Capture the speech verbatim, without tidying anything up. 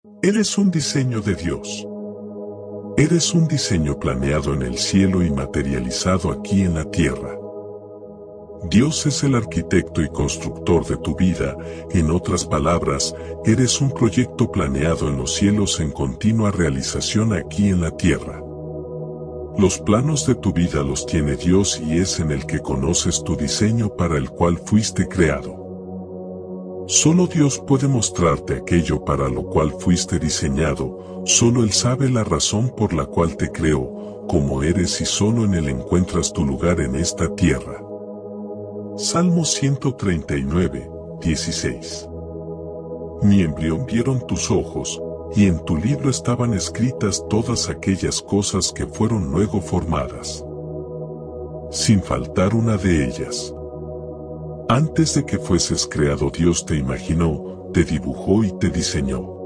Eres un diseño de Dios. Eres un diseño planeado en el cielo y materializado aquí en la tierra. Dios es el arquitecto y constructor de tu vida, en otras palabras, eres un proyecto planeado en los cielos en continua realización aquí en la tierra. Los planos de tu vida los tiene Dios y es en el que conoces tu diseño para el cual fuiste creado. Solo Dios puede mostrarte aquello para lo cual fuiste diseñado, solo Él sabe la razón por la cual te creó, como eres y solo en Él encuentras tu lugar en esta tierra. Salmo ciento treinta y nueve, dieciséis. Mi embrión vieron tus ojos, y en tu libro estaban escritas todas aquellas cosas que fueron luego formadas, sin faltar una de ellas. Antes de que fueses creado Dios te imaginó, te dibujó y te diseñó.